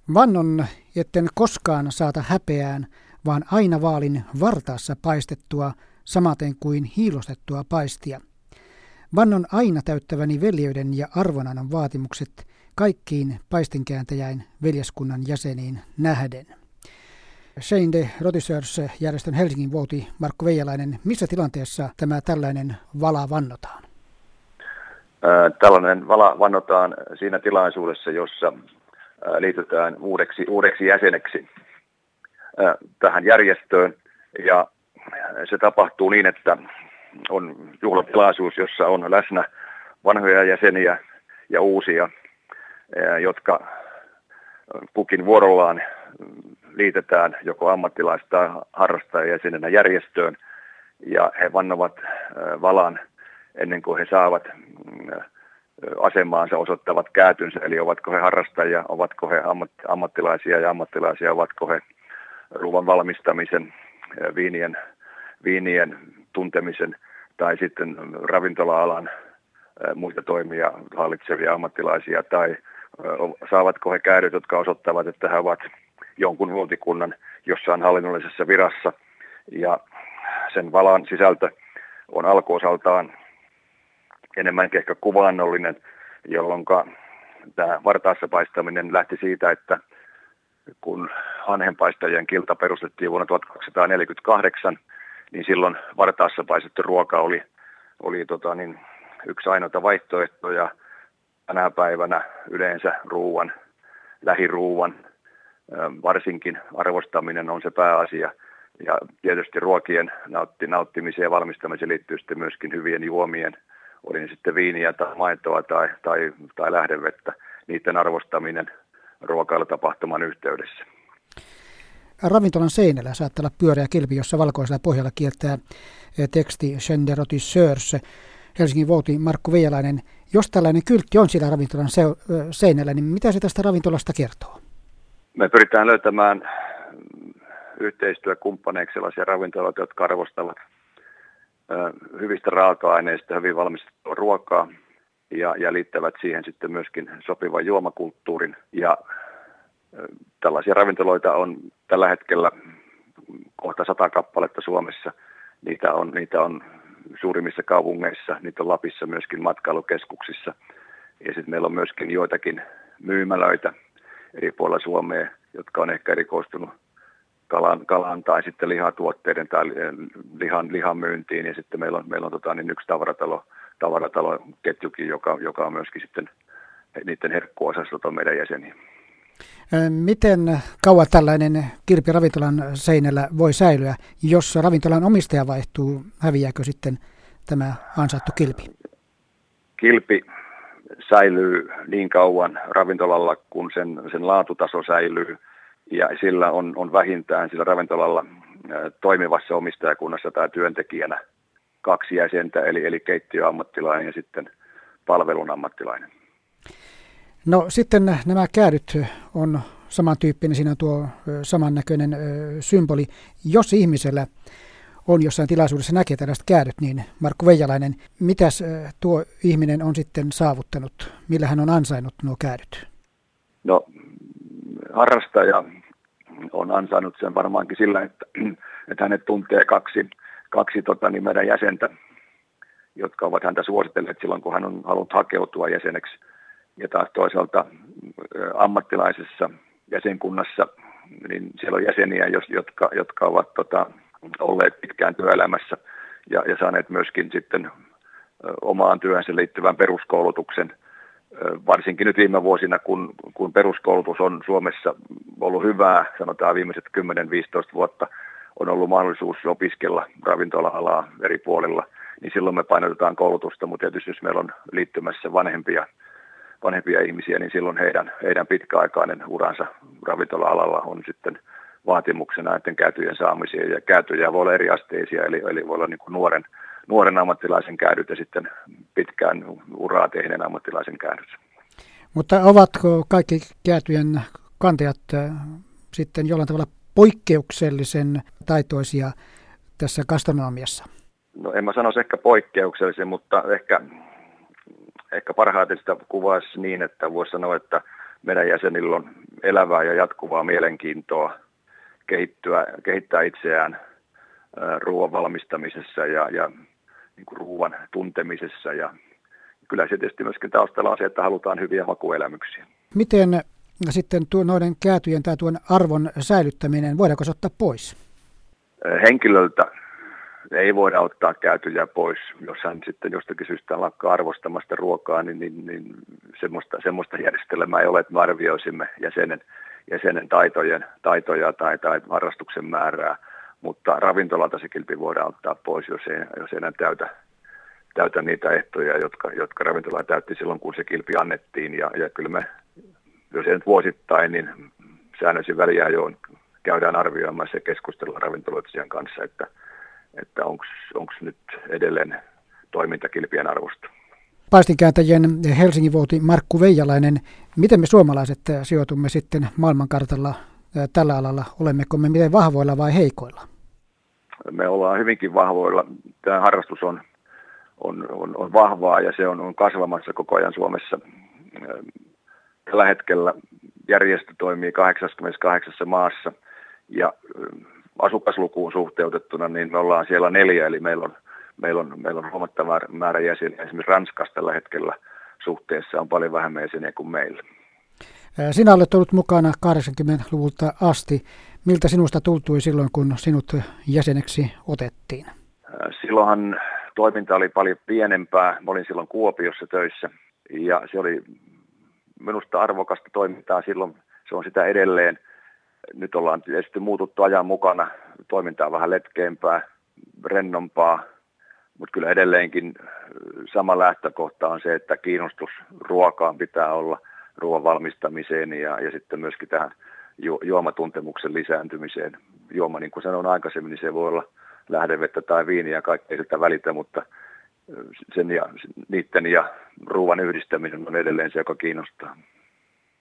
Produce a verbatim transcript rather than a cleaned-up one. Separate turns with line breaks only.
Vannon, etten koskaan saata häpeään, vaan aina vaalin vartaassa paistettua, samaten kuin hiilostettua paistia. Vannon aina täyttäväni veljeyden ja arvonannon vaatimukset kaikkiin paistinkääntäjäin veljeskunnan jäseniin nähden. Shane de Rotisseurs-järjestön Helsingin vouti Markku Veijalainen, missä tilanteessa tämä tällainen vala vannotaan?
Tällainen vala vannotaan siinä tilaisuudessa, jossa liitytään uudeksi, uudeksi jäseneksi tähän järjestöön. Ja se tapahtuu niin, että on juhlatilaisuus, jossa on läsnä vanhoja jäseniä ja uusia, jotka kukin vuorollaan liitetään joko ammattilais- tai harrastajajäsenenä järjestöön. Ja he vannovat valan ennen kuin he saavat asemaansa osoittavat käätynsä, eli ovatko he harrastajia, ovatko he ammat- ammattilaisia ja ammattilaisia, ovatko he ruoan valmistamisen, viinien, viinien tuntemisen tai sitten ravintola-alan muita toimia hallitsevia ammattilaisia, tai saavatko he käädyt, jotka osoittavat, että he ovat jonkun vuotikunnan jossain hallinnollisessa virassa, ja sen valan sisältö on alkuosaltaan enemmänkin ehkä kuvaannollinen, jolloin tämä vartaassa paistaminen lähti siitä, että kun hanhenpaistajien kilta perustettiin vuonna tuhatkaksisataaneljäkymmentäkahdeksan, niin silloin vartaassa paistettu ruoka oli, oli tota niin, yksi ainoita vaihtoehtoja. Tänä päivänä yleensä ruuan, lähiruuan, varsinkin arvostaminen on se pääasia. Ja tietysti ruokien nautti, nauttimiseen ja valmistamiseen liittyy sitten myöskin hyvien juomien, oli ne sitten viiniä tai maitoa tai, tai, tai lähdevettä, niiden arvostaminen ruokailutapahtuman yhteydessä.
Ravintolan seinällä saattaa olla pyöreä kilpi, jossa valkoisella pohjalla kiertää teksti Shane de Rotisseurs. Helsingin vouti Markku Veijalainen. Jos tällainen kyltti on siellä ravintolan seinällä, niin mitä se tästä ravintolasta kertoo? Me
pyritään löytämään yhteistyökumppaneiksi sellaisia ravintoloita, jotka arvostavat hyvistä raaka-aineista, hyvin valmistettua ruokaa ja, ja liittävät siihen sitten myöskin sopivan juomakulttuurin. Ja tällaisia ravintoloita on tällä hetkellä kohta sata kappaletta Suomessa. Niitä on, niitä on suurimmissa kaupungeissa, niitä on Lapissa myöskin matkailukeskuksissa. Ja sitten meillä on myöskin joitakin myymälöitä eri puolilla Suomea, jotka on ehkä erikoistunut kalan, kalan tai sitten lihatuotteiden tai lihan, lihan myyntiin. Ja sitten meillä on, meillä on tota, niin yksi tavaratalo, tavarataloketjukin, joka, joka on myöskin sitten niiden herkkuosastot on meidän jäseniä. Miten kauan tällainen kilpi ravintolan seinällä voi säilyä, jos ravintolan omistaja vaihtuu, häviääkö sitten tämä ansaittu kilpi? Kilpi säilyy niin kauan ravintolalla, kun sen, sen laatutaso säilyy, ja sillä on, on vähintään sillä ravintolalla toimivassa omistajakunnassa tai työntekijänä kaksi jäsentä, eli, eli keittiöammattilainen ja sitten palvelun ammattilainen. No sitten nämä käädyt on samantyyppinen, siinä on tuo samannäköinen symboli. Jos ihmisellä on jossain tilaisuudessa näkee tällaiset käädyt, niin Markku Veijalainen, mitäs tuo ihminen on sitten saavuttanut? Millä hän on ansainnut nuo käädyt? No harrastaja on ansainnut sen varmaankin sillä, että, että hänet tuntee kaksi, kaksi tota, niin meidän jäsentä, jotka ovat häntä suositelleet silloin, kun hän on halunnut hakeutua jäseneksi. Ja taas toisaalta ammattilaisessa jäsenkunnassa, niin siellä on jäseniä, jotka, jotka ovat tota, olleet pitkään työelämässä ja, ja saaneet myöskin sitten omaan työhönsä liittyvän peruskoulutuksen. Varsinkin nyt viime vuosina, kun, kun peruskoulutus on Suomessa ollut hyvää, sanotaan viimeiset kymmenen viisitoista vuotta, on ollut mahdollisuus opiskella ravintola-alaa eri puolilla, niin silloin me painotetaan koulutusta, mutta tietysti jos meillä on liittymässä vanhempia vanhempia ihmisiä, niin silloin heidän, heidän pitkäaikainen uransa ravintola-alalla on sitten vaatimuksena näiden käytyjen saamiseen. Ja käytyjä voi olla eri asteisia, eli, eli voi olla niin kuin nuoren, nuoren ammattilaisen käydyt ja sitten pitkään uraa tehneen ammattilaisen käydyt. Mutta ovatko kaikki käytyjen kantajat sitten jollain tavalla poikkeuksellisen taitoisia tässä gastronomiassa? No en mä sanoisi ehkä poikkeuksellisen, mutta ehkä... Ehkä parhaiten sitä kuvaisi niin, että voisi sanoa, että meidän jäsenillä on elävää ja jatkuvaa mielenkiintoa kehittyä, kehittää itseään ruoan valmistamisessa ja, ja niin kuin ruoan tuntemisessa. Ja kyllä se tietysti myöskin taustalla on se, että halutaan hyviä makuelämyksiä.
Miten sitten tuo, noiden käätyjen tai tuon arvon säilyttäminen, voidaanko se ottaa pois?
Henkilöltä ei voida ottaa käätyjä pois. Jos hän sitten jostakin syystä lakkaa arvostamasta ruokaa, niin, niin, niin semmoista, semmoista järjestelmää ei ole, että me arvioisimme jäsenen, jäsenen taitojen, taitoja tai, tai harrastuksen määrää. Mutta ravintolalta se kilpi voidaan ottaa pois, jos ei, jos ei enää täytä, täytä niitä ehtoja, jotka, jotka ravintola täytti silloin, kun se kilpi annettiin. Ja, ja kyllä me, jos ei nyt vuosittain, niin säännöisin väliajoin käydään arvioimassa ja keskustelua ravintoloitsijan kanssa, että, että onko nyt edelleen toimintakilpien arvosta.
Paistinkääntäjien Helsingin vouti Markku Veijalainen, miten me suomalaiset sijoitumme sitten maailmankartalla tällä alalla? Olemmeko me miten vahvoilla vai heikoilla?
Me ollaan hyvinkin vahvoilla. Tämä harrastus on, on, on, on vahvaa ja se on, on kasvamassa koko ajan Suomessa. Tällä hetkellä järjestö toimii kahdeksankymmentäkahdeksan maassa ja asukaslukuun suhteutettuna niin me ollaan siellä neljä, eli meillä on, meillä on, meillä on huomattava määrä jäseniä. Esimerkiksi Ranskassa tällä hetkellä suhteessa on paljon vähemmän jäseniä kuin meillä.
Sinä olet ollut mukana kahdeksankymmentäluvulta asti. Miltä sinusta tuntui silloin, kun sinut jäseneksi otettiin?
Silloinhan toiminta oli paljon pienempää. Mä olin silloin Kuopiossa töissä ja se oli minusta arvokasta toimintaa silloin. Se on sitä edelleen. Nyt ollaan tietysti muututtu ajan mukana. Toiminta on vähän letkeämpää, rennompaa, mutta kyllä edelleenkin sama lähtökohta on se, että kiinnostus ruokaan pitää olla, ruoan valmistamiseen ja, ja sitten myöskin tähän ju, juomatuntemuksen lisääntymiseen. Juoma, niin kuin sanoin aikaisemmin, niin se voi olla lähdevettä tai viiniä, kaikkea sitä välitä, mutta sen ja, niiden ja ruoan yhdistäminen on edelleen se, joka kiinnostaa.